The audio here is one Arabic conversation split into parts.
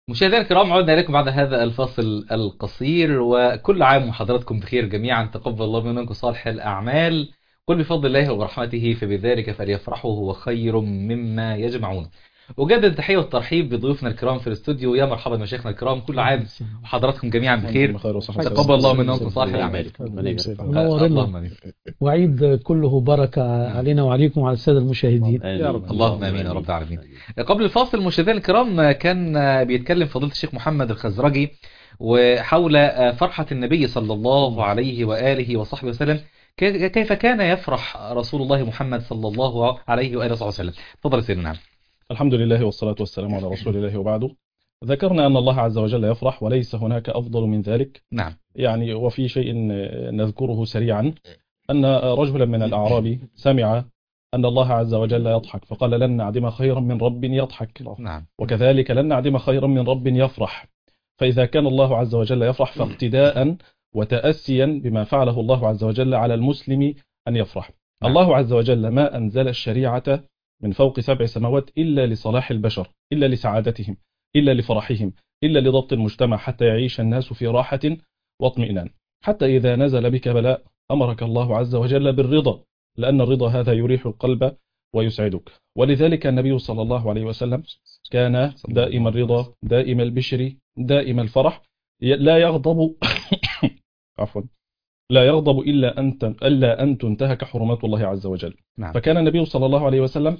مشاهدينا الكرام، عدنا إليكم بعد هذا الفاصل القصير، وكل عام وحضراتكم بخير جميعا. تقبل الله منكم صالح الأعمال، قل بفضل الله وبرحمته فبذلك فليفرحوا هو خير مما يجمعون. أجدد التحية والترحيب بضيوفنا الكرام في الاستوديو. يا مرحبا مشايخنا الكرام، كل عام وحضراتكم جميعا بخير. تقبل الله منكم صالح الأعمال. منورنا، اللهم آمين. وعيد كله بركة علينا وعليكم وعلى السادة المشاهدين. اللهم امين يا رب العالمين. قبل الفاصل مشاهدينا الكرام، كان بيتكلم فضيلة الشيخ محمد الخزرجي وحول فرحة النبي صلى الله عليه وآله وصحبه وسلم، كيف كان يفرح رسول الله محمد صلى الله عليه وآله وسلم. تفضل سيدنا. الحمد لله والصلاة والسلام على رسول الله وبعده. ذكرنا أن الله عز وجل يفرح وليس هناك أفضل من ذلك. نعم. يعني وفي شيء نذكره سريعا، أن رجلا من الأعراب سمع أن الله عز وجل يضحك فقال: لن نعدم خيرا من رب يضحك. نعم. وكذلك لن نعدم خيرا من رب يفرح. فإذا كان الله عز وجل يفرح فاقتداء وتأسيا بما فعله الله عز وجل على المسلم أن يفرح. نعم. الله عز وجل ما أنزل الشريعة من فوق 7 سماوات إلا لصلاح البشر، إلا لسعادتهم، إلا لفرحهم، إلا لضبط المجتمع حتى يعيش الناس في راحة واطمئنان. حتى إذا نزل بك بلاء أمرك الله عز وجل بالرضا، لأن الرضا هذا يريح القلب ويسعدك. ولذلك النبي صلى الله عليه وسلم كان دائم الرضا، دائم البشر، دائم الفرح، لا يغضب عفوا لا يغضب إلا أن تنتهك حرمات الله عز وجل. نعم. فكان النبي صلى الله عليه وسلم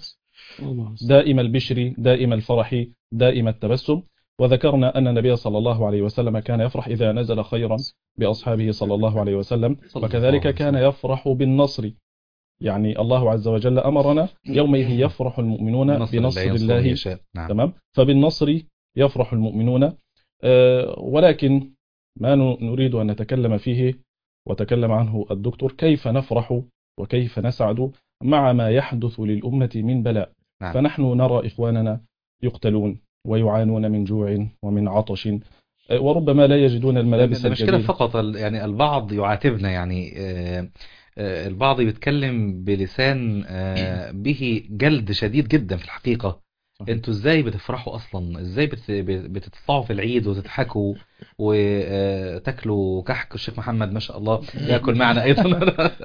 دائم البشر، دائم الفرح، دائم التبسم. وذكرنا أن النبي صلى الله عليه وسلم كان يفرح إذا نزل خيرا بأصحابه صلى الله عليه وسلم، وكذلك كان يفرح بالنصر. يعني الله عز وجل أمرنا: يومئذ يفرح المؤمنون بنصر الله. نعم. تمام. فبالنصر يفرح المؤمنون. ولكن ما نريد أن نتكلم فيه وتكلم عنه الدكتور: كيف نفرح وكيف نسعد مع ما يحدث للأمة من بلاء. نعم. فنحن نرى إخواننا يقتلون ويعانون من جوع ومن عطش، وربما لا يجدون الملابس المشكلة الجديدة. فقط يعني البعض يعاتبنا، يعني البعض يتكلم بلسان به جلد شديد جدا في الحقيقة. انتوا ازاي بتفرحوا اصلا؟ ازاي بتطلعوا في العيد وتضحكوا وتاكلوا كحك؟ الشيخ محمد ما شاء الله ياكل معنا ايضا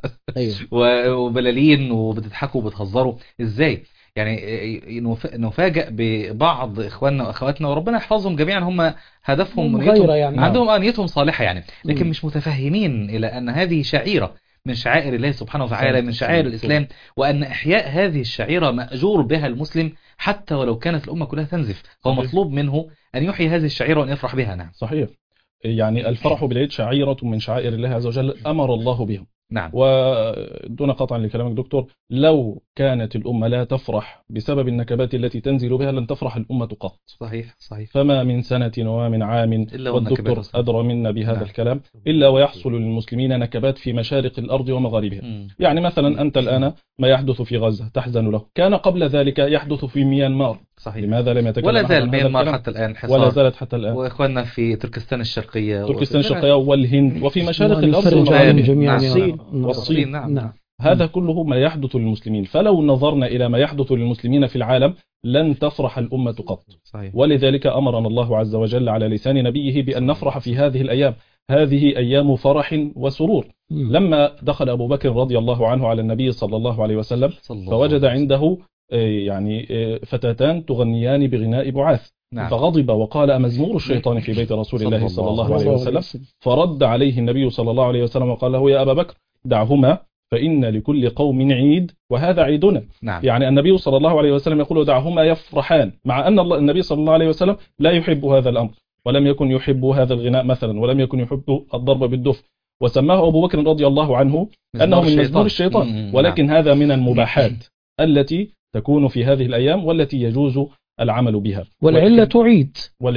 وبلالين، وبتضحكوا وبتهزروا ازاي؟ يعني نفاجأ ببعض اخواننا واخواتنا، وربنا يحفظهم جميعا، هم هدفهم غيره يعني. عندهم نيتهم صالحة يعني، لكن مش متفهمين الى ان هذه شعيرة من شعائر الله سبحانه وتعالى، من شعائر الإسلام، وأن إحياء هذه الشعيرة مأجور بها المسلم حتى ولو كانت الأمة كلها تنزف. هو مطلوب منه أن يحيي هذه الشعيرة وأن يفرح بها. نعم. صحيح. يعني الفرح بالعيد شعيرة من شعائر الله عز وجل أمر الله بها. نعم. ودون قطع لكلامك دكتور، لو كانت الأمة لا تفرح بسبب النكبات التي تنزل بها لن تفرح الأمة قط. صحيح. صحيح. فما من سنة ومن عام، والدكتور أدرى منا بهذا. نعم. الكلام إلا ويحصل للمسلمين نكبات في مشارق الأرض ومغاربها. يعني مثلا أنت الآن ما يحدث في غزة تحزن له، كان قبل ذلك يحدث في ميانمار. صحيح. لماذا لم يتكلم ولا زال ميانمار حتى الآن حصار، ولا زالت حتى الآن، وإخواننا في تركستان الشرقية والهند وفي مشارق الأرض جميعا. والصين. نعم. هذا كله ما يحدث للمسلمين، فلو نظرنا إلى ما يحدث للمسلمين في العالم لن تفرح الأمة قط. صحيح. ولذلك أمرنا الله عز وجل على لسان نبيه بأن نفرح في هذه الأيام. هذه أيام فرح وسرور. لما دخل أبو بكر رضي الله عنه على النبي صلى الله عليه وسلم فوجد عنده يعني فتاتان تغنيان بغناء بعاث. نعم. فغضب وقال: أمزمور الشيطان في بيت رسول الله صلى الله عليه وسلم. فرد عليه النبي صلى الله عليه وسلم وقال له: يا أبا بكر دعهما، فإن لكل قوم عيد وهذا عيدنا. نعم. يعني النبي صلى الله عليه وسلم يقول: دعهما يفرحان، مع أن النبي صلى الله عليه وسلم لا يحب هذا الأمر، ولم يكن يحب هذا الغناء مثلا، ولم يكن يحب الضرب بالدف، وسماه أبو بكر رضي الله عنه أنه من مزمور الشيطان. ولكن هذا من المباحات التي تكون في هذه الأيام والتي يجوز العمل بها. والعلة عيد.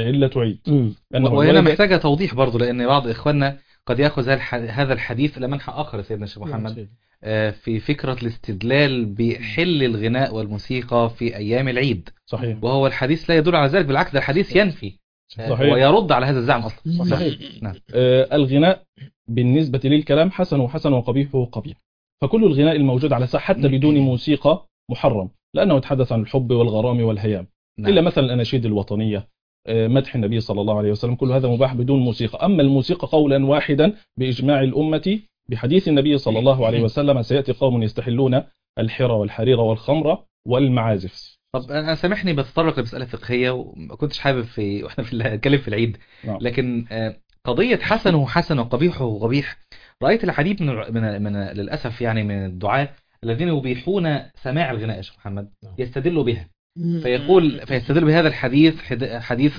وهنا محتاجة توضيح برضو، لأن بعض إخواننا قد يأخذ هذا الحديث إلى منحى آخر سيدنا الشيخ محمد، في فكرة الاستدلال بحل الغناء والموسيقى في أيام العيد. صحيح. وهو الحديث لا يدل على ذلك، بالعكس ده الحديث ينفي. صحيح. ويرد على هذا الزعم أصلا. صحيح. نعم. الغناء بالنسبة للكلام حسن حسن وقبيح قبيح، فكل الغناء الموجود على ساحة حتى بدون موسيقى محرم، لأنه يتحدث عن الحب والغرام والهيام. نعم. إلا مثلا الأناشيد الوطنية، مدح النبي صلى الله عليه وسلم، كل هذا مباح بدون موسيقى. أما الموسيقى قولا واحدا بإجماع الأمة بحديث النبي صلى الله عليه وسلم: سيأتي قوم يستحلون الحرى والحرير والخمر والمعازف. طب انا سامحني بتطرق لمساله فقهيه وما كنتش حابب واحنا نتكلم في العيد، نعم. لكن قضيه حسن حسن وقبيح قبيح، رايت العديد من للاسف يعني من الدعاة الذين يبيحون سماع الغناء يا شيخ محمد، يستدلوا بها، فيستدل بهذا الحديث، حديث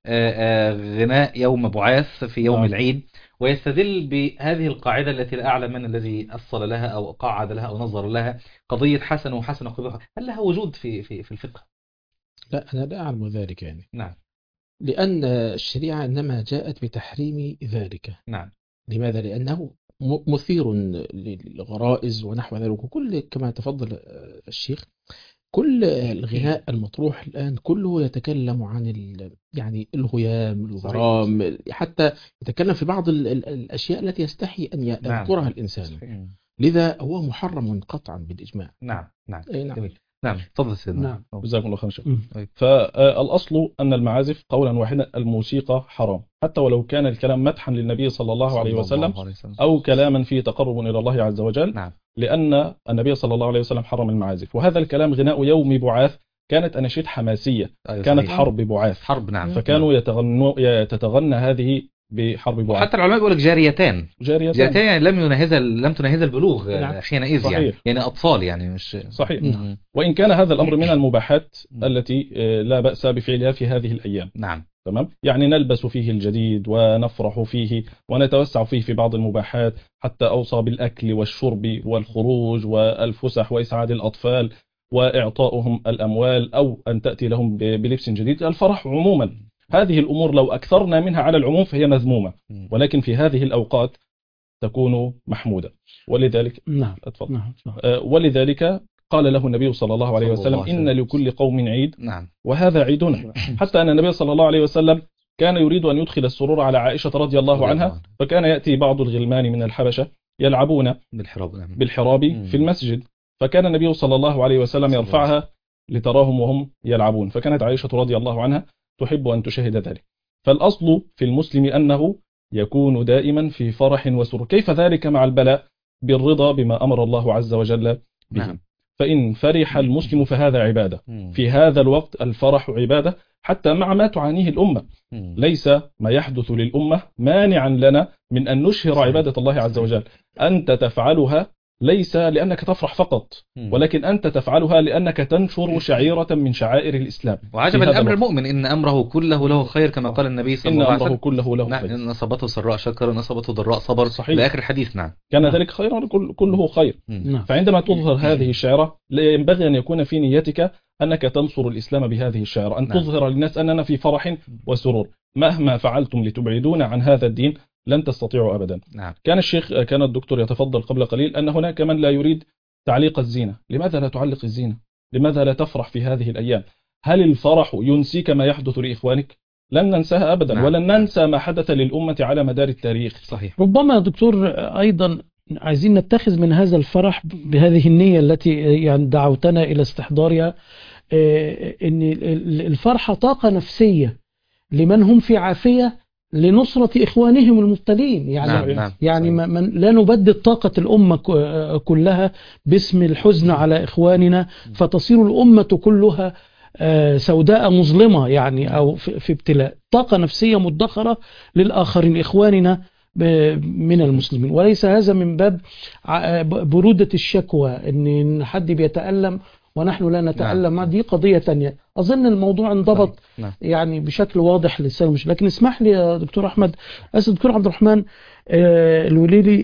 غناء يوم بعاث في يوم نعم. العيد، ويستدل بهذه القاعدة التي لا أعلم من الذي أصل لها أو قاعد لها أو نظر لها، قضية حسن وحسن وقبيح، هل لها وجود في الفقه؟ لا، أنا لا أعلم ذلك يعني، نعم لأن الشريعة إنما جاءت بتحريم ذلك. نعم لماذا؟ لأنه مثير للغرائز ونحو ذلك، وكل كما تفضل الشيخ، كل الغناء المطروح الآن كله يتكلم عن يعني الهيام، الغرام، حتى يتكلم في بعض الأشياء التي يستحي أن يذكرها الإنسان. لذا هو محرم قطعا بالإجماع. نعم نعم نعم. جميل. نعم تفضل سيدنا. نعم. جزاكم الله خيرا. فالأصل أن المعازف قولا واحدا الموسيقى حرام، حتى ولو كان الكلام مدحا للنبي صلى الله عليه وسلم أو كلاما فيه تقرب إلى الله عز وجل. نعم. لأن النبي صلى الله عليه وسلم حرم المعازف. وهذا الكلام غناء يوم بعاث، كانت أناشيد حماسية، كانت صحيح. حرب بعاث، حرب نعم. فكانوا تتغنى هذه بحرب بعاث. حتى العلماء يقول لك جاريتان يعني لم تناهز البلوغ نعم. حينئذ، يعني أطفال يعني مش صحيح. وإن كان هذا الأمر من المباحات التي لا بأس بفعلها في هذه الأيام. نعم تمام، يعني نلبس فيه الجديد ونفرح فيه ونتوسع فيه في بعض المباحات، حتى أوصى بالأكل والشرب والخروج والفسح وإسعاد الأطفال وإعطائهم الأموال أو أن تأتي لهم بلبس جديد. الفرح عموما هذه الأمور لو أكثرنا منها على العموم فهي مذمومة، ولكن في هذه الأوقات تكون محمودة. ولذلك نعم. أتفضل. نعم. ولذلك قال له النبي صلى الله عليه وسلم: إن لكل قوم عيد، نعم. وهذا عيدنا. حتى أن النبي صلى الله عليه وسلم كان يريد أن يدخل السرور على عائشة رضي الله عنها، فكان يأتي بعض الغلمان من الحبشة يلعبون بالحراب في المسجد، فكان النبي صلى الله عليه وسلم يرفعها لتراهم وهم يلعبون، فكانت عائشة رضي الله عنها تحب أن تشاهد ذلك. فالأصل في المسلم أنه يكون دائما في فرح وسرور. كيف ذلك مع البلاء؟ بالرضا بما أمر الله عز وجل به. نعم. فإن فرح المسلم فهذا عبادة. في هذا الوقت الفرح عبادة، حتى مع ما تعانيه الأمة. ليس ما يحدث للأمة مانعا لنا من أن نشهر عبادة الله عز وجل. أنت تفعلها ليس لأنك تفرح فقط، ولكن أنت تفعلها لأنك تنشر شعيرة من شعائر الإسلام. وعجب الأمر المؤمن إن أمره كله له خير، كما قال النبي صلى الله عليه وسلم: إن أمره كله له خير. إن أصابته سراء شكر، إن أصابته ضراء صبر، صحيح. لآخر الحديث. نعم. كان ذلك خيرا، كله خير. فعندما تظهر هذه الشعيرة ينبغي أن يكون في نيتك أنك تنصر الإسلام بهذه الشعيرة، أن تظهر للناس أننا في فرح وسرور. مهما فعلتم لتبعدون عن هذا الدين لن تستطيعوا أبدا. نعم. كان الدكتور يتفضل قبل قليل أن هناك من لا يريد تعليق الزينة. لماذا لا تعلق الزينة؟ لماذا لا تفرح في هذه الأيام؟ هل الفرح ينسيك ما يحدث لإخوانك؟ لن ننساها أبدا. نعم. ولن ننسى ما حدث للأمة على مدار التاريخ. صحيح. ربما دكتور أيضا عايزين نتخذ من هذا الفرح بهذه النية التي يعني دعوتنا إلى استحضارها، أن الفرحة طاقة نفسية لمن هم في عافية لنصرة إخوانهم المبتلين. يعني نعم. يعني لا نبدد طاقة الأمة كلها باسم الحزن على إخواننا، فتصير الأمة كلها سوداء مظلمة يعني، أو في ابتلاء. طاقة نفسية مدخرة للآخرين إخواننا من المسلمين، وليس هذا من باب برودة الشكوى إن حد بيتألم ونحن لا نتألم. نعم. دي قضية تانية. أظن الموضوع انضبط. نعم. يعني بشكل واضح للسلام. لكن اسمح لي يا دكتور أحمد، أسأل دكتور عبد الرحمن الوليلي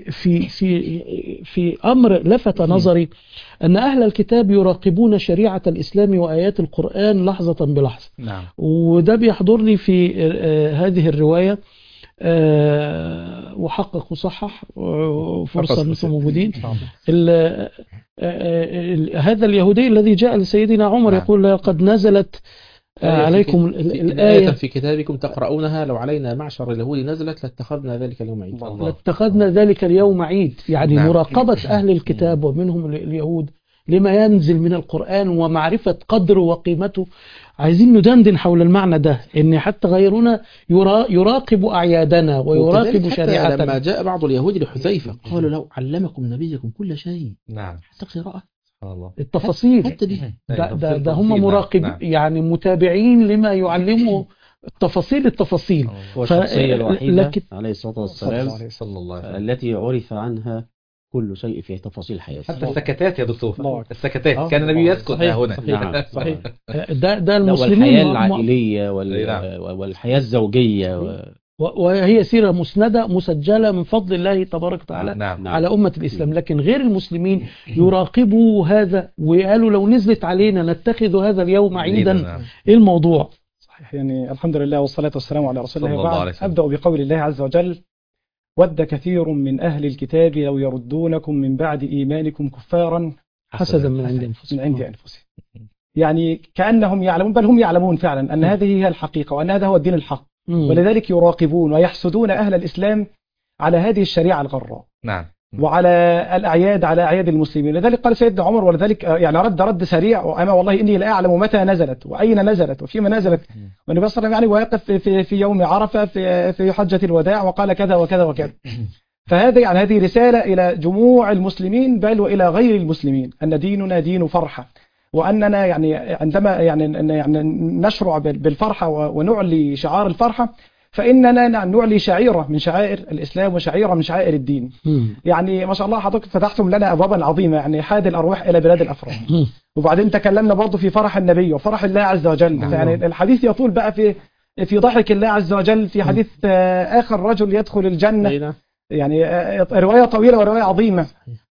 في أمر لفت نظري، أن أهل الكتاب يراقبون شريعة الإسلام وآيات القرآن لحظة بلحظة. نعم. وده بيحضرني في هذه الرواية، وحقق وصحح وفرصة أنتم موجودين. هذا اليهودي الذي جاء لسيدنا عمر يقول: لقد نزلت عليكم الآية في كتابكم تقرؤونها لو علينا معشر اليهود نزلت لاتخذنا ذلك اليوم عيد. لاتخذنا ذلك اليوم عيد. يعني نعم. مراقبة أهل الكتاب ومنهم اليهود لما ينزل من القرآن ومعرفة قدره وقيمته. عايزين ندندن حول المعنى ده، ان حتى غيرنا يراقب أعيادنا ويراقب وكذلك حتى شريعتنا. لما جاء بعض اليهود لحذيفة قالوا لو علمكم نبيكم كل شيء نعم حتى القراءة. سبحان الله. التفاصيل حتى دي ده هم مراقب يعني متابعين لما يعلمه التفاصيل. هو الشخصية الوحيدة لكن عليه الصلاة والسلام صلى الله عليه وسلم التي عرف عنها كل شيء في تفاصيل حياته. حتى السكتات يا دكتور، الله. السكتات كان النبي يسكت هنا. نعم صحيح. ده المسلمين والحياة العائلية نعم. والحياة الزوجية وهي سيرة مسندة مسجلة من فضل الله تبارك وتعالى نعم. على أمة الإسلام. لكن غير المسلمين يراقبوا هذا وقالوا لو نزلت علينا نتخذ هذا اليوم عيدا. نعم. إيه الموضوع؟ صحيح. يعني الحمد لله والصلاة والسلام على رسول الله. صلى الله عليه وبعد وسلم. أبدأ بقول الله عز وجل: ود كثير من أهل الكتاب لو يردونكم من بعد إيمانكم كفارا حسدا من عند أنفسهم. من عند أنفسهم. يعني كأنهم يعلمون، بل هم يعلمون فعلا أن هذه هي الحقيقة وأن هذا هو الدين الحق، ولذلك يراقبون ويحسدون أهل الإسلام على هذه الشريعة الغراء نعم. وعلى الأعياد، على أعياد المسلمين. لذلك قال سيدنا عمر، ولذلك يعني رد سريع: وأما والله إني لا أعلم متى نزلت وأين نزلت وفيما نزلت. والنبي صلى الله عليه وسلم يعني واقف في يوم عرفة في حجة الوداع وقال كذا وكذا وكذا. فهذا يعني هذه رسالة إلى جموع المسلمين بل وإلى غير المسلمين أن ديننا دين فرحة، وأننا يعني عندما يعني نشرع بالفرحة ونعلي شعار الفرحة فإننا نعلي شعيرة من شعائر الإسلام وشعيرة من شعائر الدين. يعني ما شاء الله حضرتك فتحتم لنا أبوابا عظيمة، يعني حاد الأرواح إلى بلاد الأفراح. وبعدين تكلمنا برضو في فرح النبي وفرح الله عز وجل. يعني الحديث يطول بقى في ضحك الله عز وجل في حديث آخر رجل يدخل الجنة. يعني رواية طويلة ورواية عظيمة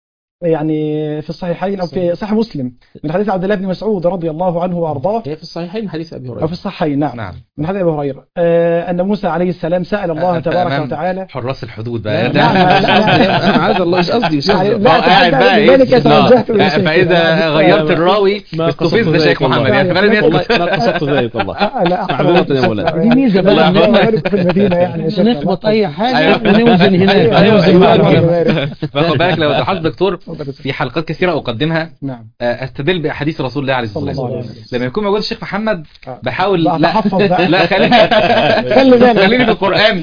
يعني في الصحيحين أو في صحيح مسلم من حديث عبد الله بن مسعود رضي الله عنه وأرضاه. هي في الصحيحين حديث أبي هريرة. أو في الصحيحين نعم. نعم. من حديث أبي هريرة أن موسى عليه السلام سأل الله تبارك وتعالى. حراس الحدود بقى. لا عايز الله مش قصدي قاعد بقى فإذا غيرت الراوي استفز شيخ محمد يعني والله ما قصدت ذلك والله. معذرة يا مولانا. دي ميزة بقى في المدينة يعني نخبط أي حاجة ونوزن هناك. فخد بالك لو تلاحظ دكتور في حلقات كثيرة أقدمها نعم استدل بأحاديث رسول الله عليه الصلاة والسلام. لما يكون موجود الشيخ محمد بحاول لا خليني في القرآن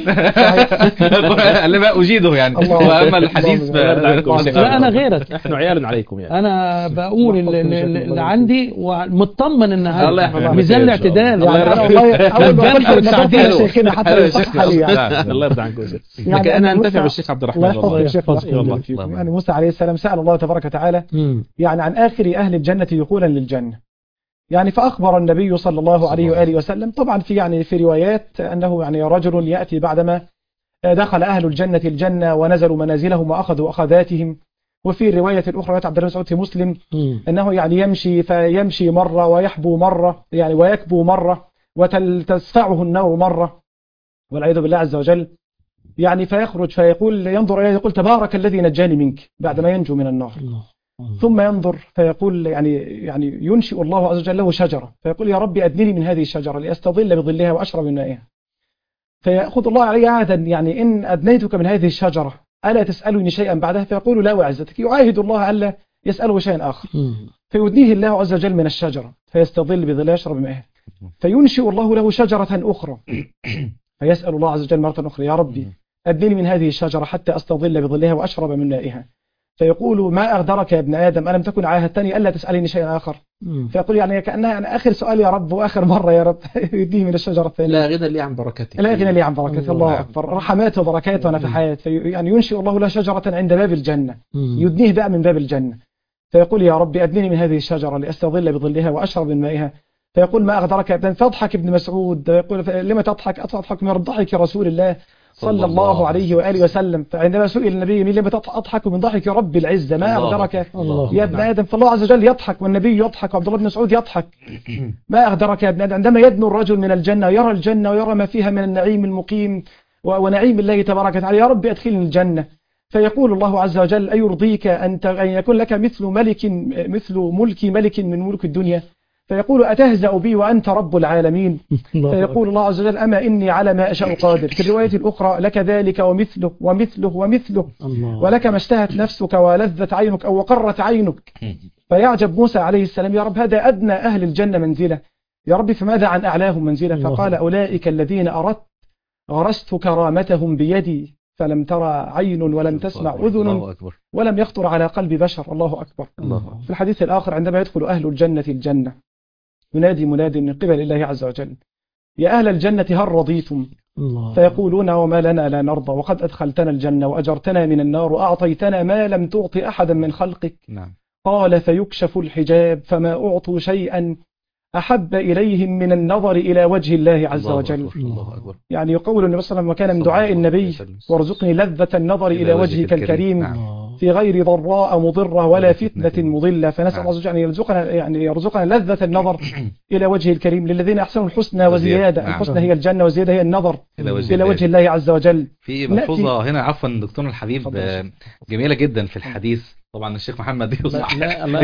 اللي بقى أجيده يعني. وأما الحديث لا أنا غيرك، احنا عيال عليكم يعني. أنا بقول اللي عندي ومطمن إنها الله يحفظك. ميزان الاعتدال. والله أول ما قلت شيخنا حتى يصح لي الله يرضى عنكم. يعني أنا أنتفع بالشيخ عبد الرحمن والله. يعني موسى عليه السلام سأل الله تبارك وتعالى يعني عن آخر أهل الجنة دخولا للجنة. يعني فأخبر النبي صلى الله عليه وآله وسلم طبعا في روايات أنه يعني رجل يأتي بعدما دخل أهل الجنة الجنة ونزلوا منازلهم وأخذوا أخذاتهم. وفي الرواية الأخرى عبد الله مسعود في مسلم أنه يعني يمشي مرة ويحبو مرة يعني ويكبو مرة وتسفعه النار مرة والعياذ بالله عز وجل. يعني فيخرج فيقول ينظر إليه يقول تبارك الذي نجاني منك بعدما ينجو من النار. ثم ينظر فيقول يعني ينشئ الله عز وجل له شجرة فيقول يا ربي أدنني من هذه الشجرة لأستظل بظلها وأشرب من مائها. فيأخذ الله عليه عهدا يعني إن أدنيتك من هذه الشجرة ألا تسألني شيئا بعدها؟ فيقول لا وعزتك. يعاهد الله ألا يسأله شيئا آخر فيدنيه الله عز وجل من الشجرة فيستظل بظلها ويشرب من مائها. فينشئ الله له شجرة أخرى فيسأل الله عز وجل مرة أخرى يا ربي أدنني من هذه الشجرة حتى أستظل بظلها وأشرب من مائها. فيقول ما أغدرك يا ابن آدم ألم تكن عاهدتني ألا تسألني شيئا آخر؟ فيقول يعني كأنها يعني آخر سؤال يا رب وآخر مرة يا رب يديه من الشجرة الثانية. لا غنى لي عن بركته. لا غنى لي عن بركته. الله أكبر. رحمات وبركات ونفحات. يعني ينشئ الله له شجرة عند باب الجنة يدنيه بقى من باب الجنة. فيقول يا رب أدنني من هذه الشجرة لأستظل بظلها وأشرب من مائها. فيقول ما أغدرك يا ابن. فاضحك ابن مسعود يقول لما تضحك؟ أضحك من ضحك رسول الله صلى الله عليه وآله وسلم. فعندما سئل النبي لما أضحك من ضحك رب العزة ما أغدرك يا ابن آدم؟ فالله عز وجل يضحك والنبي يضحك وعبد الله بن مسعود يضحك. ما أغدرك يا ابن آدم؟ عندما يدنو الرجل من الجنة ويرى الجنة ويرى ما فيها من النعيم المقيم ونعيم الله تبارك وتعالى يا رب أدخلني الجنة. فيقول الله عز وجل أيرضيك أن يكون لك مثل ملك ملك من ملوك الدنيا؟ فيقول أتهزأ بي وأنت رب العالمين؟ فيقول الله عز وجل أما إني على ما أشاء قادر. في الرواية الأخرى لك ذلك ومثله ومثله ومثله ولك ما اشتهت نفسك ولذت عينك أو وقرت عينك. فيعجب موسى عليه السلام: يا رب هذا أدنى أهل الجنة منزلة، يا رب فماذا عن أعلاهم منزلة؟ فقال: أولئك الذين أردت غرست كرامتهم بيدي، فلم ترى عين ولم تسمع أذن ولم يخطر على قلب بشر. الله أكبر. في الحديث الآخر عندما يدخل أهل الجنة الجنة ينادي مناد من قبل الله عز وجل: يا أهل الجنة هل رضيتم؟ فيقولون: وما لنا لا نرضى، وقد أدخلتنا الجنة وأجرتنا من النار وأعطيتنا ما لم تعط أحدا من خلقك. قال: فيكشف الحجاب فما أعطوا شيئا أحب إليهم من النظر إلى وجه الله عز وجل. يعني يقول النبي صلى الله عليه وسلم: وكان من دعاء النبي: وارزقني لذة النظر إلى وجهك الكريم في غير ضراء مضرة ولا فتنة مضلة. فنسأل الله عز وجل أن يرزقنا لذة النظر إلى وجهه الكريم. للذين أحسنوا الحسنى وزيادة. الحسنى هي الجنة وزيادة هي النظر إلى وجه الله عز وجل. في ملحوظة هنا عفوا دكتورنا الحبيب جميلة جدا في الحديث. طبعا الشيخ محمد يصح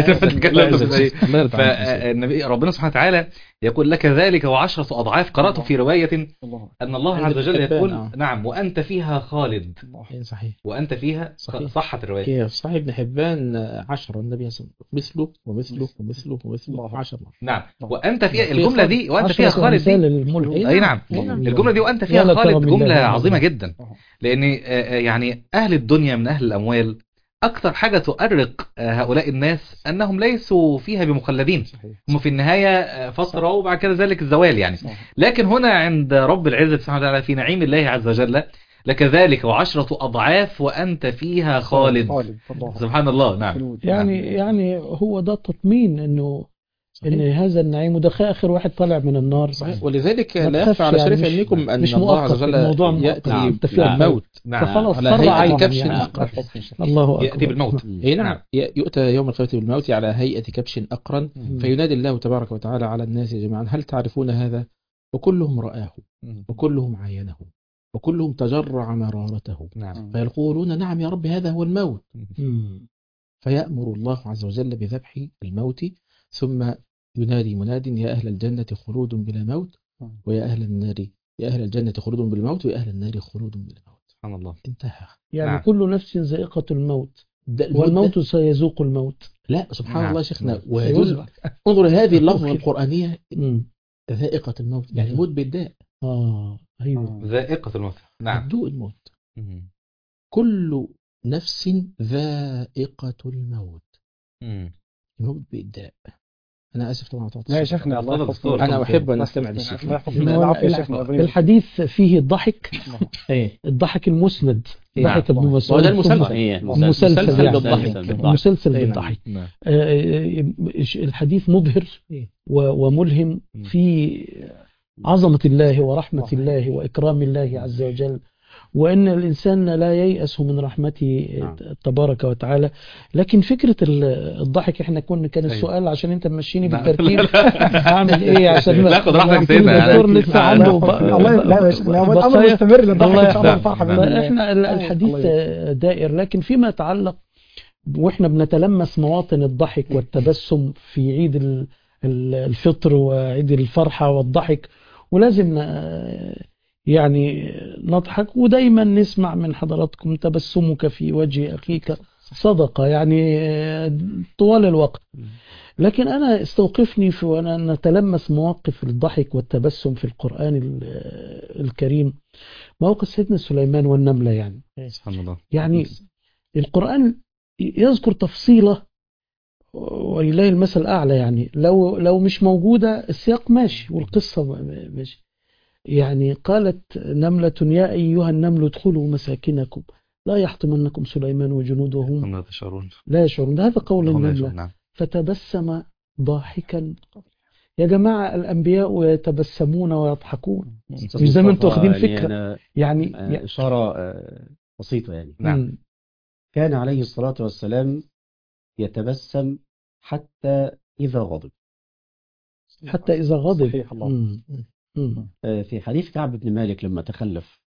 فالنبي ربنا سبحانه وتعالى يقول: لك ذلك وعشرة أضعاف. قرأت في رواية أن الله عز وجل يقول: نعم وأنت فيها خالد. صحيح. وأنت فيها صحت الرواية. كيف صحيح ابن حبان 10 النبي مثله ومثله ومثله ومثله 10 مرات. نعم وأنت فيها الجملة دي وأنت فيها خالد دي. أي نعم الجملة دي وأنت فيها خالد جملة عظيمة جدا. لأن يعني أهل الدنيا من أهل الأموال أكثر حاجة تؤرق هؤلاء الناس أنهم ليسوا فيها بمخلدين. هم في النهاية فترة وبعد كده ذلك الزوال يعني. لكن هنا عند رب العزة سبحانه وتعالى في نعيم الله عز وجل: لك ذلك وعشرة أضعاف وأنت فيها خالد. سبحان الله. نعم يعني هو ده تطمين إن هذا النعيم وده آخر واحد طالع من النار. صحيح. ولذلك لا يخفى على شريف علمكم أن الله عز وجل يأتي بالموت فخلاص على هيئة كبش أقرن. الله يأتي بالموت. نعم يؤتى يوم القيامة بالموت على هيئة كبش أقرن. فينادي الله تبارك وتعالى على الناس جميعا: هل تعرفون هذا؟ وكلهم رآه وكلهم عاينه وكلهم تجرع مرارته. فيقولون: نعم يا رب هذا هو الموت. فيأمر الله عز وجل بذبح الموت، ثم ينادي مناد: يا أهل الجنة خلود بلا موت، ويا أهل النار يا أهل الجنة خلود بالموت، ويا أهل النار خلود بلا موت. سبحان الله. انتهى. يعني كل نفس ذائقة الموت والموت سيذوق الموت. لا سبحان الله شيخنا. انظر هذه اللفظة القرآنية: ذائقة الموت، يعني موت بالداء. أيوه ذائقة الموت. نعم تدوق الموت. كل نفس ذائقة الموت. الموت بالداء. أنا آسف طبعا. لا يا شيخنا الله يحفظك. أنا أحب أن أستمع للشيخ. الحديث فيه الضحك. الضحك المسند. ضحك ابن مسعود. وده المسلسل بالضحك. مسلسل بالضحك. الحديث مبهر وملهم في عظمة الله ورحمة الله وإكرام الله عز وجل، وأن الإنسان لا ييأس من رحمته تبارك وتعالى. لكن فكرة الضحك إحنا كان السؤال عشان أنت ماشيني بالترتيب هعمل إيه عشان ناخد راحتك سيدنا لسه عنده الأمر مستمر للضحك. إحنا الحديث دائر، لكن فيما يتعلق وإحنا بنتلمس مواطن الضحك والتبسم في عيد الفطر وعيد الفرحة والضحك، ولازم يعني نضحك، ودايما نسمع من حضراتكم: تبسمك في وجه أخيك صدقة، يعني طوال الوقت. لكن أنا استوقفني في وأنا نتلمس مواقف الضحك والتبسم في القرآن الكريم موقف سيدنا سليمان والنملة. يعني سبحان الله. يعني القرآن يذكر تفصيلة ولله المثل الأعلى. يعني لو مش موجودة السياق ماشي والقصة ماشي. يعني قالت نملة: يا أيها النمل ادخلوا مساكنكم لا يحطمنكم سليمان وجنوده وهم لا يشعرون. هذا قول النملة. فتبسم ضاحكا. يا جماعة الأنبياء يتبسمون ويضحكون، مش زي ما انتوا واخدين فكرة. يعني إشارة بسيطة يعني. نعم. كان عليه الصلاة والسلام يتبسم حتى إذا غضب. حتى إذا غضب. صحيح الله. في حديث كعب بن مالك لما تخلف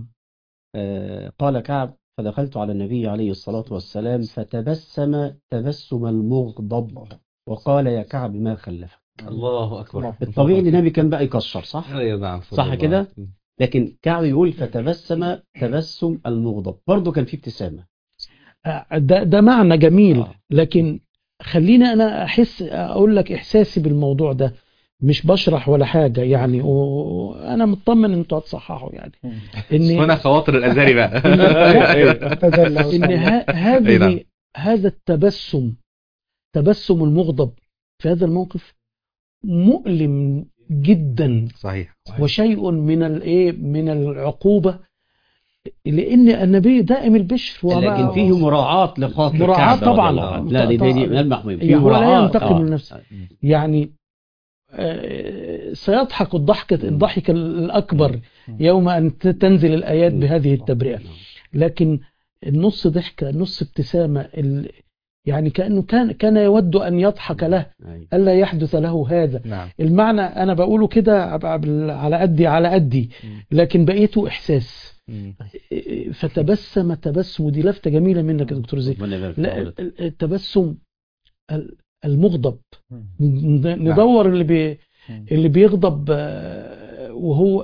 قال كعب: فدخلت على النبي عليه الصلاة والسلام فتبسم تبسم المغضب وقال: يا كعب ما خلفك. الله أكبر. الطبيعي ان النبي كان بقى يكشر، صح؟ نعم. صح كده. لكن كعب يقول فتبسم تبسم المغضب، برضه كان فيه ابتسامة. ده معنى جميل. لكن خليني انا اقول لك احساسي بالموضوع ده، مش بشرح ولا حاجة يعني، وانا مطمن انتوا هتصححوا يعني. هنا خواطر الازهري بقى. ان هذا التبسم المغضب في هذا الموقف مؤلم جدا. صحيح. وشيء من العقوبة، لان النبي دائم البشر، لكن فيه مراعاة لخاطر مراعاة الكعبة طبعا. لا دي ملمح مهم، فيه هو لا مراعاة ينتقم لنفسه يعني. سيضحك الضحك الأكبر يوم أن تنزل الآيات بهذه التبرئة، لكن النص ضحكة نص ابتسامة، يعني كأنه كان يود أن يضحك له ألا يحدث له هذا. المعنى أنا بقوله كده على قدي لكن بقيته إحساس. فتبسم تبسم، دي لفتة جميلة منك يا دكتور زي، التبسم المغضب. ندور اللي بيغضب وهو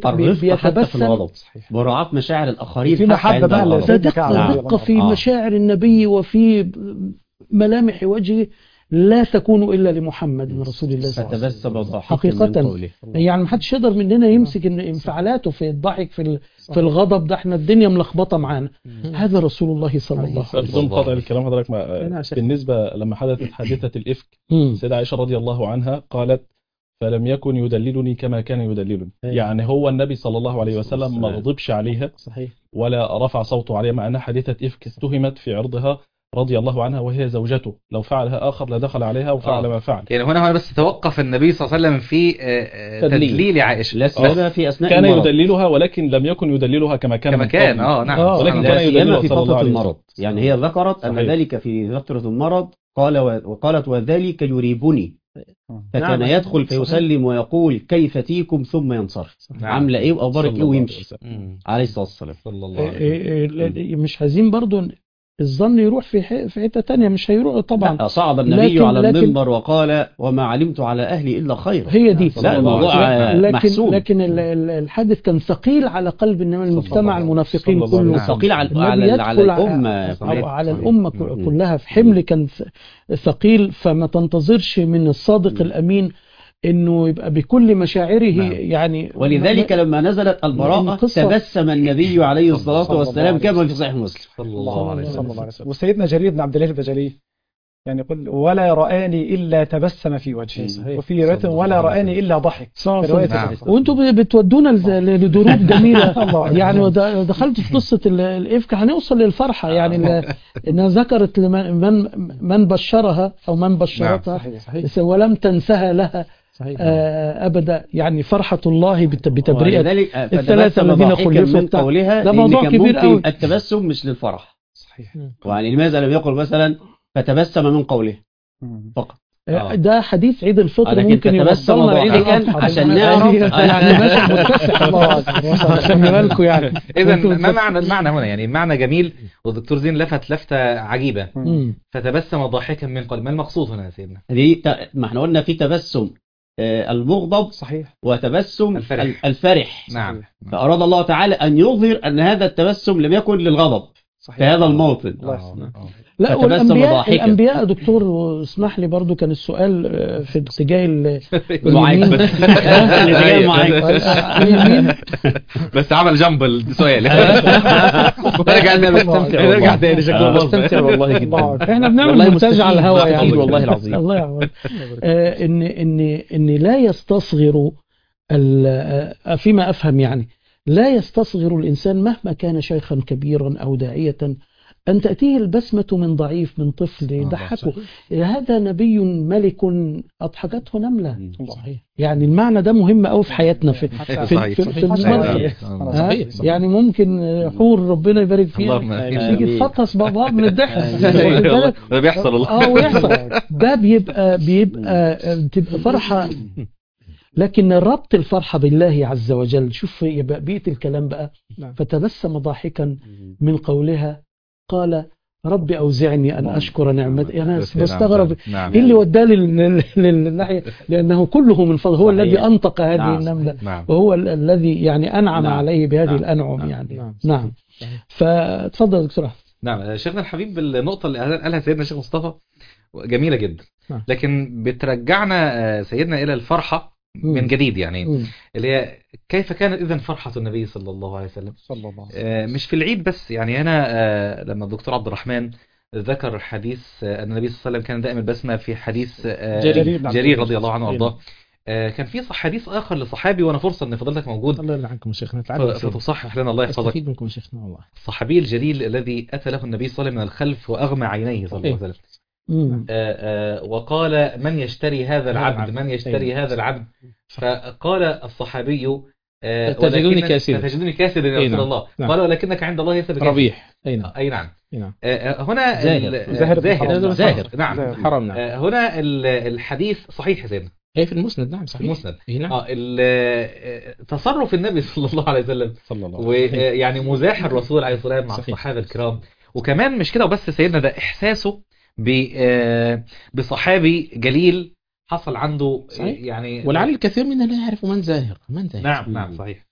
بيتبسم، مراعاة مشاعر الآخرين، في محبة بقى، دقة في مشاعر النبي وفي ملامح وجهه لا تكون إلا لمحمد رسول الله صلى الله عليه وسلم حقيقة. يعني ما حدش يقدر مننا يمسك انفعالاته في الضحك في الغضب، ده احنا الدنيا ملخبطة معانا. هذا رسول الله صلى الله عليه وسلم. بدون قطع الكلام حضرتك، بالنسبة لما حدثت حادثة الإفك، سيدة عائشة رضي الله عنها قالت فلم يكن يدللني كما كان يدللني. يعني هو النبي صلى الله عليه وسلم ما غضبش عليها ولا رفع صوته عليها، مع أنها حادثة إفك اتهمت في عرضها رضي الله عنها وهي زوجته، لو فعلها آخر لدخل عليها وفعل ما فعل. يعني هنا بس توقف النبي صلى الله عليه وسلم في تدليل عائشة، لا سيما في أثناء كان المرض. يدللها ولكن لم يكن يدللها كما كان نعم. ولكن كان يدللها في فترة المرض. يعني هي ذكرت أن ذلك في فترة المرض، وقالت وذلك يريبني، فكان يدخل فيسلم ويقول كيف تيكم ثم ينصرف، عامله ايه واخبارك ايه ويمشي عليه الصلاه والسلام صلى الله عليه وسلم. مش عايزين برضو الظن يروح في حته ثانيه، مش هيروح طبعا. صعد النبي على المنبر وقال وما علمت على اهلي الا خير. هي دي لا الموضوع محسوم، لكن الحادث كان ثقيل على قلب المجتمع المنافقين كله، ثقيل على الامه، على الامه كلها، في حمل كان ثقيل. فما تنتظرش من الصادق الامين انه يبقى بكل مشاعره يعني. ولذلك لما نزلت البراءة تبسم النبي عليه الصلاة والسلام كما في صحيح مسلم صلى الله عليه وسلم. وسيدنا جرير بن عبد الله البجلي يعني يقول ولا رآني إلا تبسم في وجهي، وفي رواية ولا رآني إلا ضحك. وانتوا بتودونا لدروب جميلة يعني. دخلت في قصة الإفك هنوصل للفرحة يعني. إنها ذكرت من بشرها أو من بشرتها ولم تنسها لها أبدا، يعني فرحة الله بتبرئة الثلاثة الذين خلفوا قولها. ده موضوع كبير قوي. التبسم مش للفرح، يعني لماذا لم يقل مثلا فتبسم من قوله فقط؟ ده حديث عيد الفطر ممكن يوصلنا لعيد الأضحى عشان نعرف يعني ماشي متسع عشان بالكم يعني. إذا ما معنى المعنى هنا؟ يعني معنى جميل، والدكتور زين لفت لفتة عجيبة. فتبسم ضاحكا من قلب، ما المقصود هنا يا سيدنا؟ دي ما احنا قلنا في تبسم المغضب صحيح وتبسم الفرح. نعم. فأراد الله تعالى أن يظهر أن هذا التبسم لم يكن للغضب في هذا الموطن. لا، والأنبياء دكتور اسمح لي برضو كان السؤال في اتجاه اليمين بس عمل جنب السؤال. نرجع تاني. شكرا، مستمتع والله جدا. احنا بنعمل مونتاج على الهواء يعني والله العظيم. الله يعوض. ان لا يستصغر فيما افهم يعني، لا يستصغر الانسان مهما كان شيخا كبيرا او داعية أن تأتيه البسمة من ضعيف، من طفل يضحكه. هذا نبي ملك أضحكته نملة. صحيح. يعني المعنى ده مهم أوي في حياتنا في المرأة. يعني ممكن حور ربنا يبارك فيها يجي تفطس بابا من الضحك. ده بيحصل والله. ويحصل. ده بتبقى فرحة، لكن ربط الفرحة بالله عز وجل. شوف يبقى بيئة الكلام بقى. فتبسم ضاحكا من قولها قال رب أوزعني أن أشكر نعمتك. أنا بستغرب إيه اللي وداه للناحية، لأنه كله من فضل. هو الذي أنطق هذه النملة، وهو الذي يعني أنعم عليه بهذه الأنعم يعني. نعم. فتفضل دكتور أحمد. نعم شيخنا الحبيب، النقطة اللي قالها سيدنا الشيخ مصطفى جميلة جدا. نعم. لكن بترجعنا سيدنا إلى الفرحة من جديد، يعني اللي هي كيف كانت إذن فرحة النبي صلى الله عليه وسلم؟ صلى الله عليه وسلم. مش في العيد بس، يعني أنا لما الدكتور عبد الرحمن ذكر حديث أن النبي صلى الله عليه وسلم كان دائما البسمة في حديث جرير رضي الله عنه وارضاه. كان في حديث آخر لصحابي، وأنا فرصة أن فضلتك موجود الله يرضى عنكم يا شيخنا، فتصحح لنا الله يحفظك. استفيد منكم يا شيخنا والله. الصحابي الجليل الذي أتى له النبي صلى الله عليه وسلم من الخلف وأغمى عينيه صلى الله عليه وسلم، وقال من يشتري هذا العبد، من يشتري هذا العبد؟ فقال الصحابي تجدوني كاسدا، فتجدوني كاسدا يا رسول الله. قال ولكنك عند الله يسبك ربيح. أي نعم. هنا زاهر. نعم حرام. هنا الحديث صحيح يا سيدنا، هي في المسند. نعم صحيح. المسند. نعم. تصرف النبي صلى الله عليه وسلم ويعني مزاح الرسول عليه الصلاة والسلام مع الصحابة الكرام. وكمان مش كده وبس سيدنا، ده إحساسه بصحابي جليل حصل عنده صحيح. يعني ولعل الكثير منا لا يعرف من زاهر. نعم صحيح.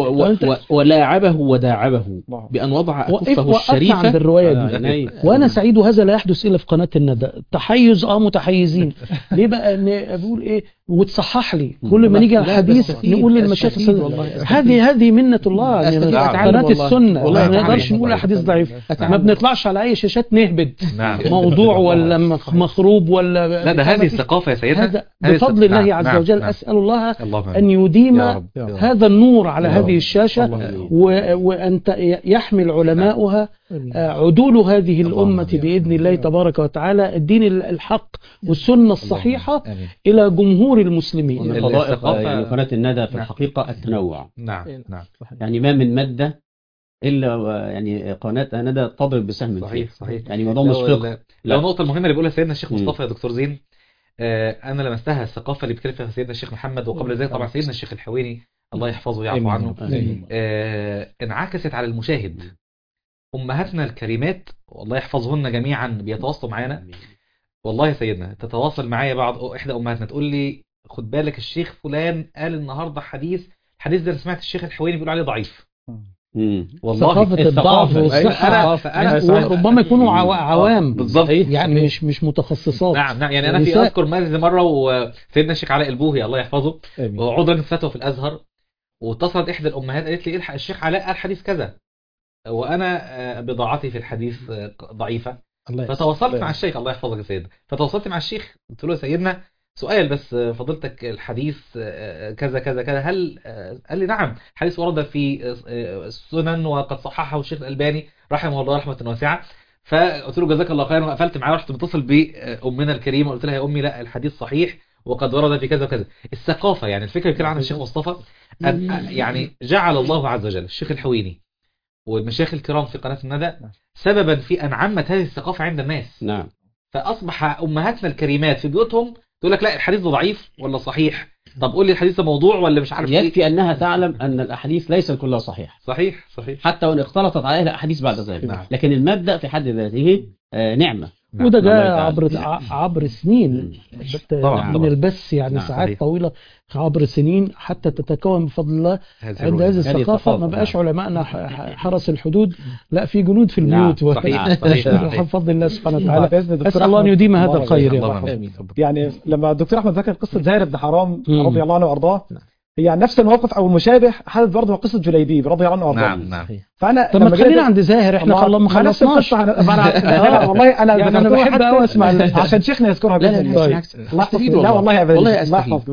ولاعبه وداعبه بأن وضع أكفه الشريفة عند الرواية دي. وأنا سعيد، وهذا لا يحدث إلا في قناة الندى. تحيز متحيزين ليه بقى؟ بقول إيه وتصحح لي كل ما نيجي على الحديث نقول للمشايخ هذه منة الله، قناة السنة. ما نقدرش نقول أحاديث ضعيف، ما بنطلعش على أي شاشات نهبد موضوع ولا مخروب ولا لا، ده هذه الثقافة يا سيدنا بفضل الله عز وجل. أسأل الله أن يديم هذا النور على هذه الشاشة، وأن يحمل علماؤها عدول هذه الأمة بإذن الله تبارك وتعالى الدين الحق والسنة الصحيحة إلى جمهور المسلمين. يعني قناة الندى في الحقيقة التنوع. نعم. يعني ما من مادة إلا يعني قناة الندى تضرب بسهم. صحيح. يعني موضوع مش فقه. لو النقطة المهمة اللي بيقولها سيدنا الشيخ مصطفى يا دكتور زين، أنا لمستها الثقافة اللي بيتكلم فيها سيدنا الشيخ محمد، وقبل ذلك طبعا سيدنا الشيخ الحويني الله يحفظه ويعفو عنه، انعكست على المشاهد. أمهاتنا الكريمات والله يحفظهن جميعا بيتواصلوا معانا. والله يا سيدنا تتواصل معايا بعض إحدى أمهاتنا تقول لي خد بالك الشيخ فلان قال النهاردة الحديث ده سمعت الشيخ الحويني بيقول عليه ضعيف. والله ثقافة الضعف والصحة ربما يكونوا عوام بالضبط، يعني مش متخصصات. نعم يعني أنا في أذكر مرة وسيدنا الشيخ علاء البوهي الله يحفظه وعضو لجنة الفتوى في الأزهر، واتصلت إحدى الأمهات قالت لي الحق الشيخ علاء قال حديث كذا وأنا بضاعتي في الحديث ضعيفة. فتواصلت مع الشيخ الله يحفظك يا سيدنا، فتواصلت مع الشيخ قلت له يا سيدنا سؤال بس فضلتك الحديث كذا كذا كذا، هل قال لي نعم حديث ورد في السنن وقد صححه الشيخ الألباني رحمه الله رحمة واسعة. فقلت له جزاك الله خيرا، وقفلت معاه ورحت متصل بأمنا الكريمة قلت لها يا أمي لا الحديث صحيح وقد ورد في كذا وكذا. الثقافة يعني الفكرة كده عن الشيخ مصطفى يعني جعل الله عز وجل الشيخ الحويني والمشايخ الكرام في قناة الندى سببا في أن عمت هذه الثقافة عند الناس. نعم. فأصبح أمهاتنا الكريمات في بيوتهم تقول لك لا الحديث ده ضعيف ولا صحيح، طب قول لي الحديث ده موضوع ولا مش عارف. يكفي أنها تعلم أن الأحاديث ليس كلها صحيح حتى وإن اختلطت عليها الأحاديث بعد ذلك. نعم. لكن المبدأ في حد ذاته نعمة. وده جاء عبر سنين من البث يعني ساعات صحيح. طويلة عبر سنين حتى تتكون بفضل الله عند هذه الثقافة. ما بقاش علماءنا حرس الحدود، لا في جنود في البيوت. صحيح. بفضل الله سبحانه وتعالى. أسأل الله أن يديم هذا الخير يا رب. يعني لما الدكتور أحمد ذكر قصة زاهر بن حرام رضي الله عنه وأرضاه، هي نفس الموقف أو المشابه حدث برضه قصة جليبيب رضي الله عنه وأرضاه. نعم. فأنا طب ما خلينا عند زاهر، احنا ما خلصناش. والله أنا يعني أنا بحب أوي أسمع عشان شيخنا يذكرها بإذن الله. لا والله أبدا والله أستفيد.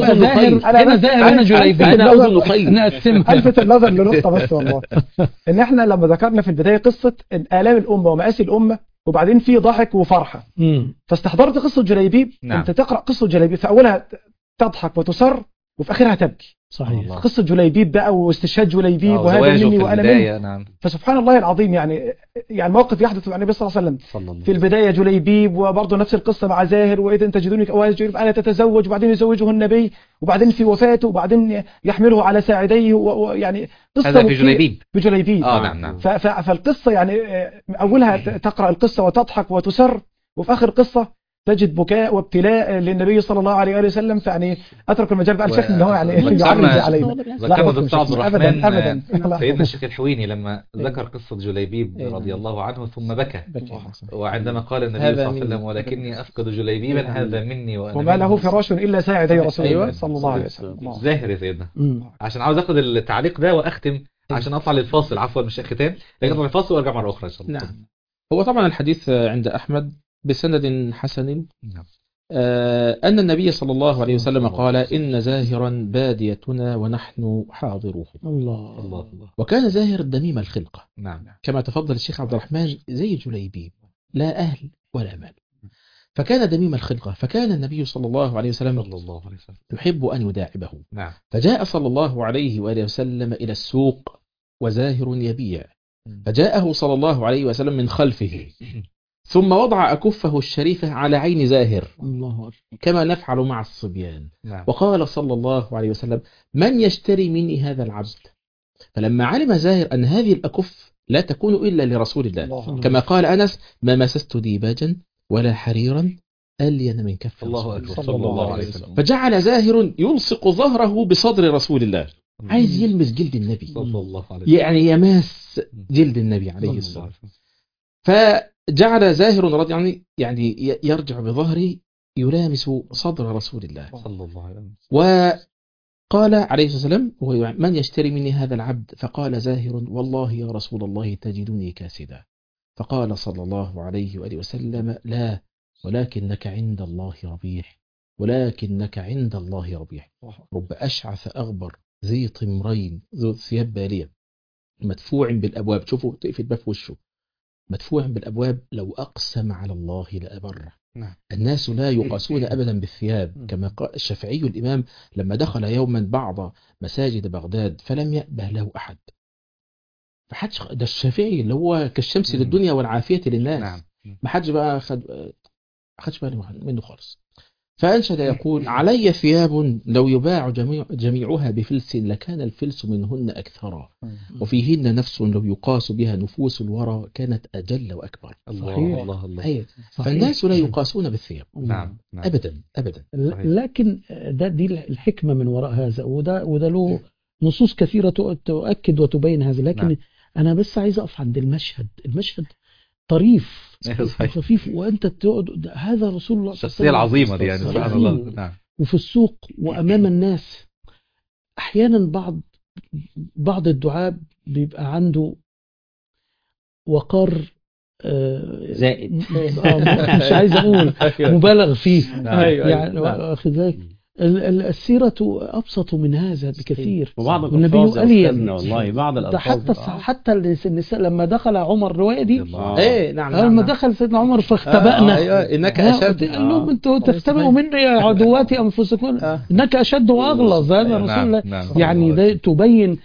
أنا زاهر أنا جليبيب أنا أذن خير. نقسمها. ألفت النظر لنقطة بس والله، إن إحنا لما ذكرنا في البداية قصة آلام الأمة ومآسي الأمة وبعدين في ضحك وفرحة، فاستحضرت قصة جليبيب. أنت تقرأ قصة جليبيب في أولها تضحك وتسر وفي آخرها تبكي. صحيح. قصة جليبيب بقى واستشهاد جليبيب وهذا مني وأنا مني. نعم. فسبحان الله العظيم يعني موقف يحدث مع النبي صلى الله عليه وسلم في البداية جليبيب، وبرضه نفس القصة مع زاهر وإذا تجدوني أنا تتزوج، وبعدين يزوجه النبي، وبعدين في وفاته، وبعدين يحمله على ساعديه، ويعني قصة هذا في جليبيب. نعم. فالقصة يعني أولها تقرأ القصة وتضحك وتسر، وفي آخر القصة تجد بكاء وابتلاء للنبي صلى الله عليه وآله وسلم. فيعني أترك المجال بقى الشيخ إن هو يعني يعلم علينا. ذكرنا دكتور عبد الرحمن أبدا سيدنا الشيخ الحويني لما ذكر قصة جليبيب رضي الله عنه ثم بكى، وعندما قال النبي صلى الله عليه وسلم ولكني أفقد جليبيبا هذا مني وأنا وما له فراش إلا ساعدي رسول الله صلى الله عليه وسلم. زاهر يا سيدنا. عشان عاوز أخذ التعليق ده وأختم عشان أطلع للفاصل، عفوا مش ختام، لكن أطلع للفاصل وأرجع مرة أخرى إن شاء الله. نعم. هو طبعا الحديث عند أحمد بسند حسن أن النبي صلى الله عليه وسلم قال إن زاهرا باديتنا ونحن حاضروه. الله الله. وكان زاهر دميم الخلقة، نعم، كما تفضل الشيخ عبد الرحمن، زي جليبيب لا أهل ولا مال، فكان دميم الخلقة. فكان النبي صلى الله عليه وسلم يحب أن يداعبه. نعم. فجاء صلى الله عليه وآله وسلم إلى السوق وزاهر يبيع، فجاءه صلى الله عليه وسلم من خلفه ثم وضع أكفه الشريفة على عين زاهر الله كما نفعل مع الصبيان. نعم. وقال صلى الله عليه وسلم من يشتري مني هذا العبد؟ فلما علم زاهر أن هذه الأكف لا تكون إلا لرسول الله، كما قال أنس ما مسست ديباجا ولا حريرا ألين من كف الله أكبر صلى الله عليه وسلم. فجعل زاهر يلصق ظهره بصدر رسول الله، عايز يلمس جلد النبي صلى الله عليه وسلم، يعني يماس جلد النبي عليه الصلاة والسلام. فجعل زاهر رضي عنه يعني يرجع بظهره يلامس صدر رسول الله صلى الله عليه وسلم. وقال عليه الصلاة والسلام من يشتري مني هذا العبد؟ فقال زاهر والله يا رسول الله تجدني كاسدا. فقال صلى الله عليه وآله وسلم لا، ولكنك عند الله ربيح، ولكنك عند الله ربيح. رب أشعث أغبر ذي طمرين ذو ثياب بالية مدفوع بالأبواب، شوفوا تقفل باب في وشه، مدفوع بالأبواب لو أقسم على الله لأبره. الناس لا يقاسون أبدا بالثياب، كما قال الشافعي الإمام لما دخل يوما بعض مساجد بغداد فلم يأبه له أحد، فحدش، ده الشافعي اللي هو كالشمس للدنيا والعافية للناس، ما حدش بقى خدش باله منه خالص. فأنشد يقول علي ثياب لو يباع جميعها بفلس لكان الفلس منهن أكثرا، وفيهن نفس لو يقاس بها نفوس الورى كانت أجل وأكبر. الله الله الله. فالناس لا يقاسون بالثياب. نعم. أبدا أبدا. لكن دي الحكمة من وراء هذا، وده له نصوص كثيرة تؤكد وتبين هذا. لكن أنا بس عايز أقف عند المشهد طريف خفيف، وأنت تقعد هذا رسول الله الشخصية العظيمة دي يعني سبحان الله. نعم. وفي السوق وأمام الناس أحيانا بعض الدعاء بيبقى عنده وقار زائد، مش عايز أقول مبالغ فيه يعني واخد بالك. السيرة أبسط من هذا بكثير. وبعض الألفاظ والله بعض الألفاظ حتى النساء لما دخل عمر الرواية دي نعم لما دخل سيدنا عمر فاختبأنا إنك أشد، قال لهم أنتوا تختبئوا مني يا عدواتي أنفسكم، إنك أشد وأغلظ. هذا رسول الله يعني ده تبين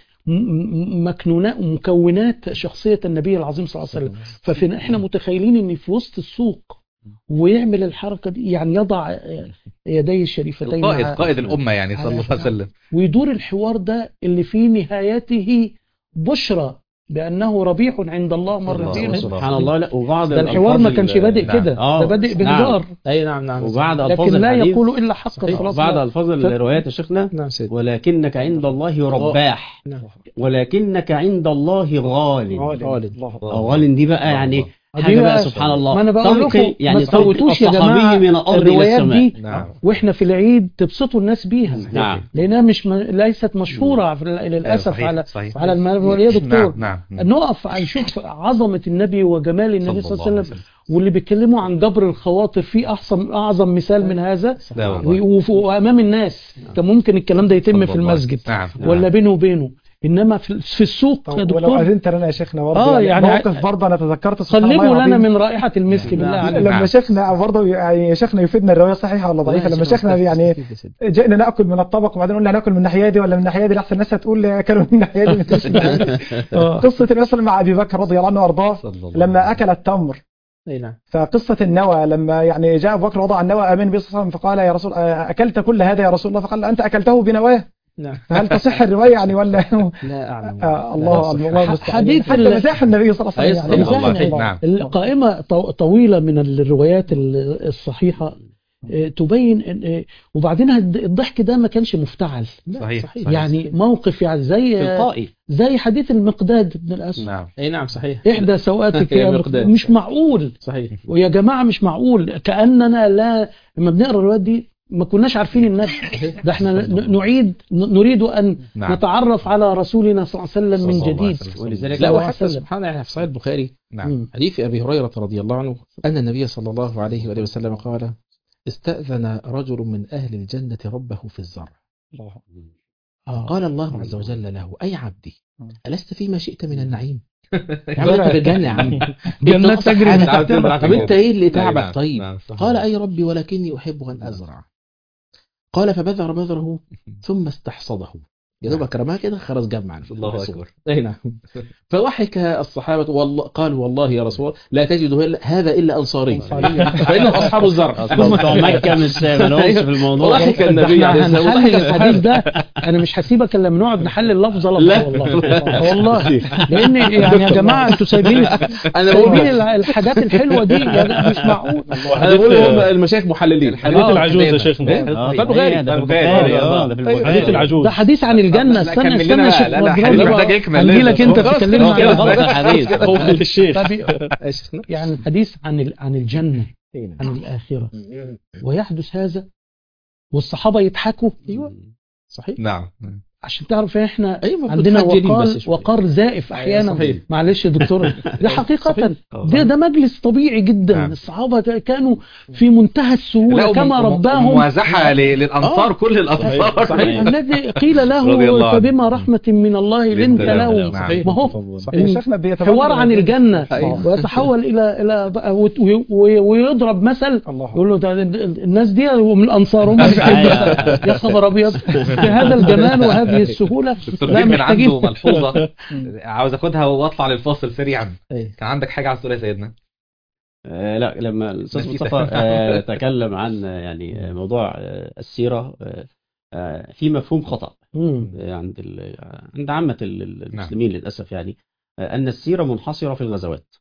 مكونات شخصية النبي العظيم صلى الله عليه وسلم. فإحنا متخيلين إن في وسط السوق ويعمل الحركة دي، يعني يضع يديه الشريفتين قائد الأمة يعني صلى الله عليه وسلم، ويدور الحوار ده اللي في نهايته بشرى بأنه ربيح عند الله مرتين. سبحان الله. لا وبعض الحوار ما كانش بادئ كده، ده بادئ بهزار. نعم. وبعد ألفاظ لكن لا يقول إلا حقا خلاص. بعد ألفاظ الروايات يا شيخنا ولكنك عند الله رباح، ولكنك عند الله غال دي بقى يعني حاجة بقى سبحان الله. ما انا بقول لكم يعني تفوتوش يا جماعه من الأرض الروايات دي. نعم. واحنا في العيد تبسطوا الناس بيها. نعم. لانها ليست مشهوره للاسف. صحيح. على المال يا دكتور. نعم. نقف نشوف عظمه النبي وجمال النبي صلى الله عليه وسلم، واللي بيتكلموا عن جبر الخواطر في اعظم مثال من هذا. وامام الناس كان ممكن الكلام ده يتم في المسجد ولا بينه وبينه، انما في السوق يا دكتور. ولو اذنت لنا يا شيخنا برضه يعني موقف برضه انا تذكرت خليوا لنا من رائحه المسك بالله عليك. لما شيخنا برضه يعني شيخنا يفيدنا الروايه صحيحه ولا ضعيفه. لما شيخنا يعني جئنا ناكل من الطبق وبعدين قلنا هناكل من الناحيه دي ولا من الناحيه دي، لحسن الناس هتقول اكلوا من الناحيه دي. قصه الرسول مع ابي بكر رضي الله عنه وارضاه لما اكل التمر. فقصة النوى لما يعني جاء أبو بكر وضع النوى أمين النبي صلى الله عليه وسلم فقال يا رسول أكلت كل هذا يا رسول الله؟ فقال أنت أكلته بنواه. فهل تصح الرواية يعني ولا لا أعلم. الله المستعان. حديث حتى مزاح النبي صلى الله عليه وسلم يعني نعم. القائمة طويلة من الروايات الصحيحة تبين وبعدين الضحك ده ما كانش مفتعل. صحيح. يعني موقف يعني تلقائي زي حديث المقداد بن الأسود. نعم. أي نعم صحيح. إحدى سوءاتك يا مقداد. مش معقول. صحيح. ويا جماعة مش معقول، كأننا لا لما بنقرأ الروايات دي ما كناش عارفين النبي ده، احنا نريد أن نتعرف على رسولنا صلى الله عليه وسلم من جديد. ولذلك لا، وحتى سبحان الله في صحيح البخاري حديث أبي هريرة رضي الله عنه أن النبي صلى الله عليه وآله وسلم قال: استأذن رجل من أهل الجنة ربه في الزرع، قال الله عز وجل له: أي عبدي ألست فيما شئت من النعيم؟ يا عم انت في الجنة يا عم، جنة تجري من تحتها. طب انت ايه اللي تعبك؟ طيب قال: أي ربي ولكني أحب أن أزرع. قال: فبذر بذره ثم استحصده، يا دوبك رماه كده خلاص جمع. الله أكبر. اي نعم. فضحك الصحابة والله، قالوا: والله يا رسول الله لا تجد هذا إلا أنصاري فإنهم أصحاب الزرع. مكة مش مالهمش في الموضوع. ضحك النبي عليه الصلاة والسلام. هنحلل الحديث ده، أنا مش هسيبك إلا لما نقعد نحلل لفظة والله لأن يعني يا جماعة أنتوا سايبين الحاجات الحلوة دي يعني مش معقول. أنا بقول المشايخ محللين. حديث العجوز يا شيخنا. حديث العجوز ده حديث عن الجنة. استنى يا شيخ، هنجي لك انت تتكلم عن الشيخ. يعني الحديث عن الجنة، عن الآخرة، ويحدث هذا والصحابة يضحكوا. ايوه صحيح. نعم. عشان تعرف احنا عندنا وقار زائف احيانا. معلش يا دكتور، ده حقيقة ده مجلس طبيعي جدا. الصحابة كانوا في منتهى السهولة كما رباهم موازحة للأنصار، كل الأنصار. صحيح. الذي قيل له: فبما رحمة من الله لنت له. ما هو حوار عن الجنة ويتحول إلى ويضرب مثل، يقول له الناس دي ومن الأنصار يا خبر أبيض في هذا الجمال وهذا السهولة. لا من عنده ملحوظة عاوز اخدها واطلع للفاصل سريعا. كان عندك حاجة عاوز تقولها يا سيدنا؟ لا، لما الأستاذ مصطفى تكلم عن يعني موضوع السيرة، في مفهوم خطأ عند عامة المسلمين للأسف، يعني أن السيرة منحصرة في الغزوات.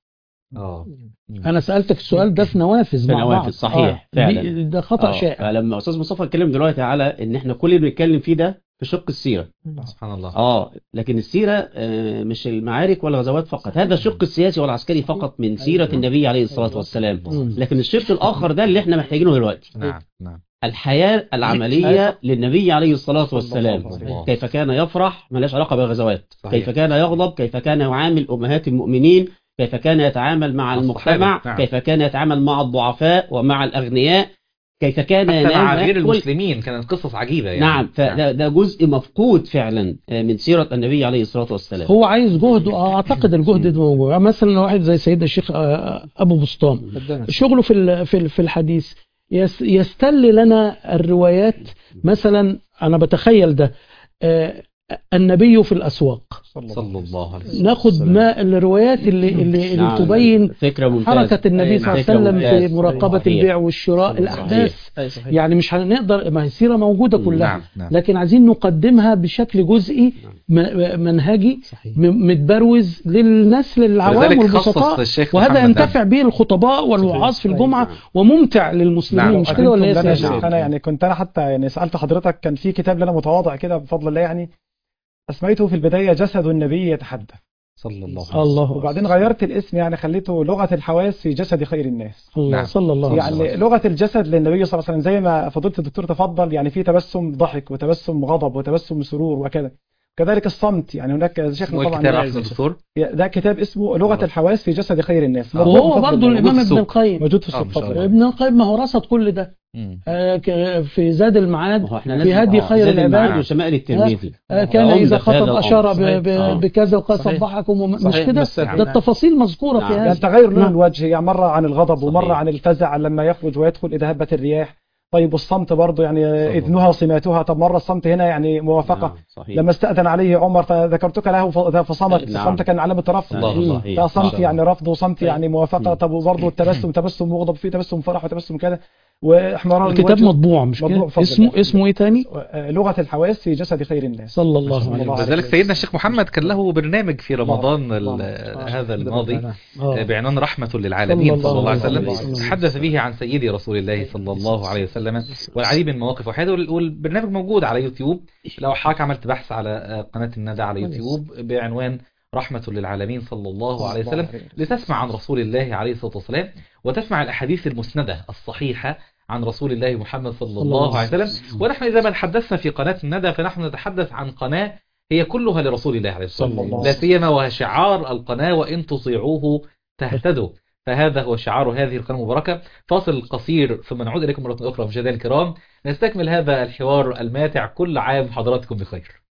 أنا سألتك السؤال ده في نوافذ مع بعض. صحيح فعلا ده خطأ شائع. فلما أستاذ مصطفى اتكلم دلوقتي على إن إحنا كل اللي بنتكلم فيه ده في شق السيرة. سبحان الله. لكن السيرة مش المعارك ولا الغزوات فقط، هذا الشق السياسي والعسكري فقط من سيرة النبي عليه الصلاة والسلام. لكن الشق الآخر ده اللي احنا محتاجينه دلوقتي. نعم. الحياة العملية للنبي عليه الصلاة والسلام. كيف كان يفرح، ملاش علاقة بالغزوات. كيف كان يغضب، كيف كان يعامل أمهات المؤمنين، كيف كان يتعامل مع المجتمع، كيف كان يتعامل مع الضعفاء ومع الأغنياء، كيف كان ينام مع غير المسلمين. كانت قصص عجيبة يعني. نعم. فده جزء مفقود فعلا من سيرة النبي عليه الصلاة والسلام. هو عايز جهد، أعتقد الجهد ده موجود. مثلا واحد زي سيدنا الشيخ أبو بسطام، شغله في الحديث يستل لنا الروايات. مثلا أنا بتخيل ده النبي في الأسواق صلى الله عليه وسلم، ناخد ما الروايات اللي تبين حركة النبي صلى الله عليه وسلم في مراقبة البيع والشراء، الأحداث. يعني مش هنقدر، ما هي السيرة موجودة كلها، لكن عايزين نقدمها بشكل جزئي منهجي متبروز للناس، للعوام والبسطاء، وهذا ينتفع به الخطباء والوعاظ في الجمعة وممتع للمسلمين. مش كده ولا يا سيدي؟ أنا يعني كنت أنا حتى يعني سألت حضرتك، كان في كتاب لنا متواضع كده بفضل الله، يعني أسميته في البداية جسد النبي يتحدث صلى الله عليه وسلم، وبعدين غيرت الاسم، يعني خليته لغة الحواس في جسد خير الناس. صلى الله عليه وسلم. يعني لغة الجسد للنبي صلى الله عليه وسلم، زي ما فضيلة الدكتور تفضل، يعني في تبسم ضحك وتبسم غضب وتبسم سرور وكذا. كذلك الصمت، يعني هناك شيخنا طبعا ده كتاب اسمه لغة الحواس في جسد خير الناس، وهو برضه الإمام ابن القيم موجود في السوق. ابن القيم ما هو رصد كل ده في زاد المعاد في هدي خير العباد وشمائل الترمذي. كان إذا خطب أشار بكذا وقال صبحكم، مش كده؟ ده التفاصيل مذكورة في هذا. يعني تغير لون الوجه، يعني مرة عن الغضب ومرة عن الفزع لما يخرج ويدخل إذا هبت الرياح. طيب والصمت برضه، يعني إذنها صماتها. طب مرة الصمت هنا يعني موافقة. لما استأذن عليه عمر فذكرتك له فصمت، الصمت كان علامة رفض، فصمت يعني رفض وصمت يعني موافقة. طب وبرضه التبسم، تبسم مغضب، فيه تبسم فرح وتبسم كذا. واحمرار الكتاب الوجه. مطبوع مش مطبوع كده؟ بفضل الله. اسمه ايه تاني؟ لغة الحواس في جسد خير الناس. صلى الله عليه وسلم. لذلك سيدنا الشيخ محمد كان له برنامج في رمضان هذا الماضي بعنوان رحمة للعالمين صلى الله عليه وسلم، تحدث به عن سيدي رسول الله صلى الله عليه وسلم والعديد من مواقف وحياته، والبرنامج موجود على يوتيوب. لو حضرتك عملت بحث على قناة الندى على يوتيوب بعنوان رحمة للعالمين صلى الله عليه وسلم، لتسمع عن رسول الله عليه الصلاة والسلام وتسمع الأحاديث المسندة الصحيحة عن رسول الله محمد صلى الله عليه وسلم. ونحن إذا ما تحدثنا في قناة الندى فنحن نتحدث عن قناة هي كلها لرسول الله عليه الصلاة والسلام، لا سيما وهي شعار القناة وإن تطيعوه تهتدوا، فهذا هو شعار هذه القناة المباركة. فاصل قصير ثم نعود إليكم مرة أخرى مشاهدينا الكرام، نستكمل هذا الحوار الماتع. كل عام حضراتكم بخير.